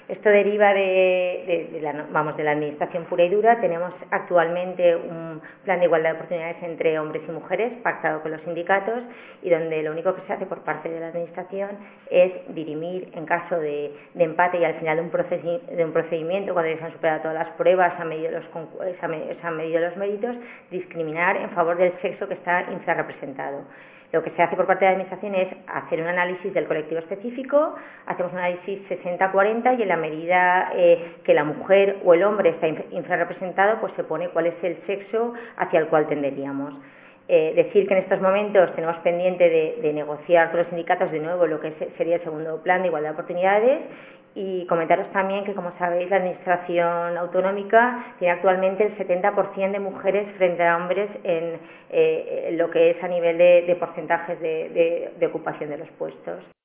Esto deriva de la administración pura y dura. Tenemos actualmente un plan de igualdad de oportunidades entre hombres y mujeres pactado con los sindicatos y donde lo único que se hace por parte de la administración es dirimir en caso de empate y al final de un procedimiento, cuando ya se han superado todas las pruebas, se han medido los méritos, discriminar en favor del sexo que está infrarrepresentado. Lo que se hace por parte de la Administración es hacer un análisis del colectivo específico, hacemos un análisis 60-40 y en la medida que la mujer o el hombre está infrarrepresentado, pues se pone cuál es el sexo hacia el cual tenderíamos. Decir que en estos momentos tenemos pendiente de negociar con los sindicatos de nuevo lo que sería el segundo plan de igualdad de oportunidades y comentaros también que, como sabéis, la Administración autonómica tiene actualmente el 70% de mujeres frente a hombres en lo que es a nivel de porcentajes de ocupación de los puestos.